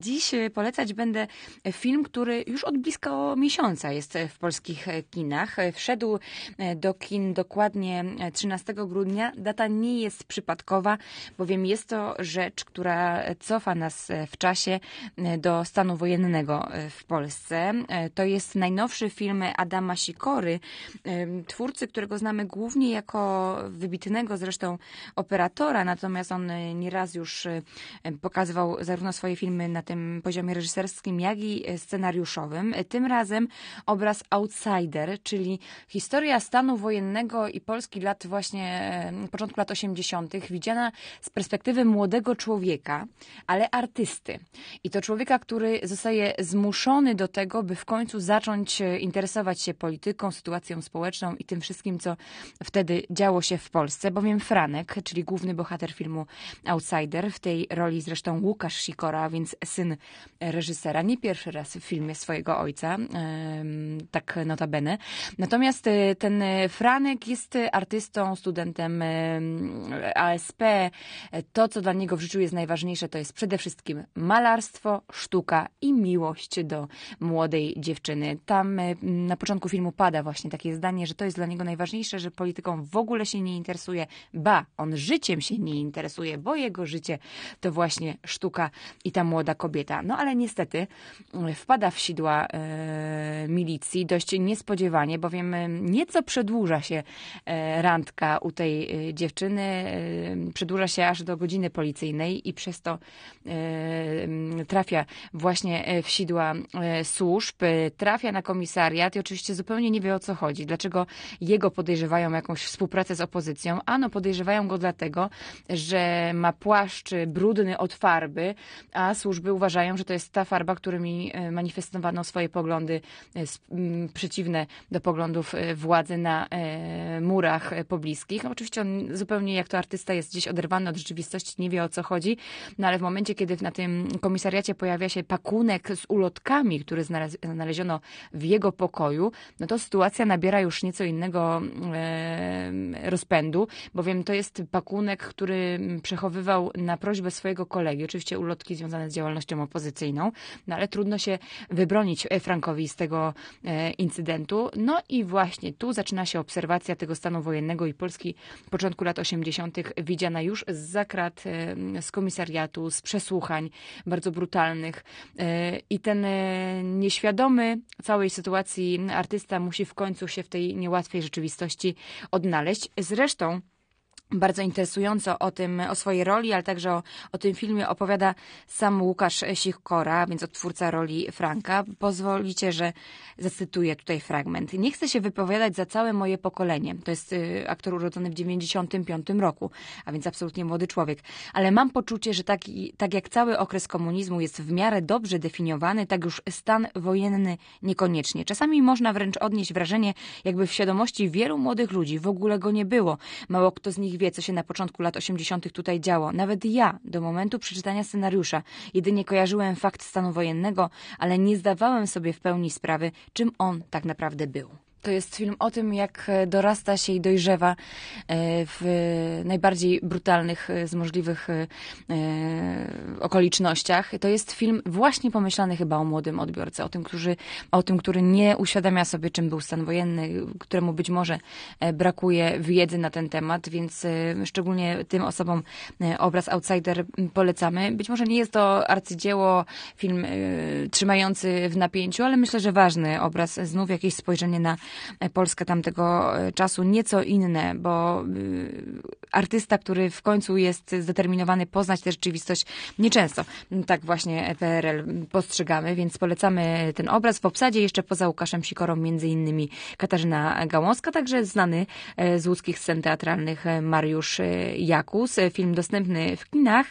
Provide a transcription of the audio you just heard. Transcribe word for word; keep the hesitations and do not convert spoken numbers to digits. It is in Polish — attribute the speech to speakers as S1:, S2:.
S1: Dziś polecać będę film, który już od blisko miesiąca jest w polskich kinach. Wszedł do kin dokładnie trzynastego grudnia. Data nie jest przypadkowa, bowiem jest to rzecz, która cofa nas w czasie do stanu wojennego w Polsce. To jest najnowszy film Adama Sikory, twórcy, którego znamy głównie jako wybitnego zresztą operatora, natomiast on nieraz już pokazywał zarówno swoje filmy na tym poziomie reżyserskim, jak i scenariuszowym. Tym razem obraz Outsider, czyli historia stanu wojennego i Polski lat właśnie, początku lat osiemdziesiątych, widziana z perspektywy młodego człowieka, ale artysty. I to człowieka, który zostaje zmuszony do tego, by w końcu zacząć interesować się polityką, sytuacją społeczną i tym wszystkim, co wtedy działo się w Polsce, bowiem Franek, czyli główny bohater filmu Outsider, w tej roli zresztą Łukasz Sikora, więc syn reżysera, nie pierwszy raz w filmie swojego ojca, tak notabene. Natomiast ten Franek jest artystą, studentem A S P. To, co dla niego w życiu jest najważniejsze, to jest przede wszystkim malarstwo, sztuka i miłość do młodej dziewczyny. Tam na początku filmu pada właśnie takie zdanie, że to jest dla niego najważniejsze, że polityką w ogóle się nie interesuje. Ba, on życiem się nie interesuje, bo jego życie to właśnie sztuka i ta młoda kobieta. No ale niestety wpada w sidła e, milicji dość niespodziewanie, bowiem nieco przedłuża się e, randka u tej e, dziewczyny. E, przedłuża się aż do godziny policyjnej i przez to e, trafia właśnie w sidła e, służb, e, trafia na komisariat i oczywiście zupełnie nie wie, o co chodzi. Dlaczego jego podejrzewają jakąś współpracę z opozycją? Ano, podejrzewają go dlatego, że ma płaszcz brudny od farby, a służby uważają, że to jest ta farba, którymi manifestowano swoje poglądy przeciwne do poglądów władzy na murach pobliskich. No, oczywiście on zupełnie jak to artysta jest gdzieś oderwany od rzeczywistości, nie wie, o co chodzi, no ale w momencie, kiedy na tym komisariacie pojawia się pakunek z ulotkami, który znaleziono w jego pokoju, no to sytuacja nabiera już nieco innego rozpędu, bowiem to jest pakunek, który przechowywał na prośbę swojego kolegi, oczywiście ulotki związane z działalnością opozycyjną, no ale trudno się wybronić Frankowi z tego incydentu. No i właśnie tu zaczyna się obserwacja tego stanu wojennego i Polski początku lat osiemdziesiątych widziana już zza krat, z komisariatu, z przesłuchań bardzo brutalnych. I ten nieświadomy całej sytuacji artysta musi w końcu się w tej niełatwej rzeczywistości odnaleźć. Zresztą bardzo interesująco o tym, o swojej roli, ale także o, o tym filmie opowiada sam Łukasz Sikora, więc odtwórca roli Franka. Pozwolicie, że zacytuję tutaj fragment. Nie chcę się wypowiadać za całe moje pokolenie. To jest y, aktor urodzony w dziewięćdziesiątym piątym roku, a więc absolutnie młody człowiek. Ale mam poczucie, że tak, tak jak cały okres komunizmu jest w miarę dobrze definiowany, tak już stan wojenny niekoniecznie. Czasami można wręcz odnieść wrażenie, jakby w świadomości wielu młodych ludzi w ogóle go nie było. Mało kto z nich wie, co się na początku lat osiemdziesiątych tutaj działo. Nawet ja, do momentu przeczytania scenariusza, jedynie kojarzyłem fakt stanu wojennego, ale nie zdawałem sobie w pełni sprawy, czym on tak naprawdę był. To jest film o tym, jak dorasta się i dojrzewa w najbardziej brutalnych z możliwych okolicznościach. To jest film właśnie pomyślany chyba o młodym odbiorcy, o tym, który, o tym, który nie uświadamia sobie, czym był stan wojenny, któremu być może brakuje wiedzy na ten temat, więc szczególnie tym osobom obraz Outsider polecamy. Być może nie jest to arcydzieło, film trzymający w napięciu, ale myślę, że ważny obraz, znów jakieś spojrzenie na Polskę tamtego czasu, nieco inne, bo artysta, który w końcu jest zdeterminowany poznać tę rzeczywistość, nieczęsto tak właśnie P R L postrzegamy, więc polecamy ten obraz. W obsadzie jeszcze poza Łukaszem Sikorą między innymi Katarzyna Gałązka, także znany z łódzkich scen teatralnych Mariusz Jakus. Film dostępny w kinach.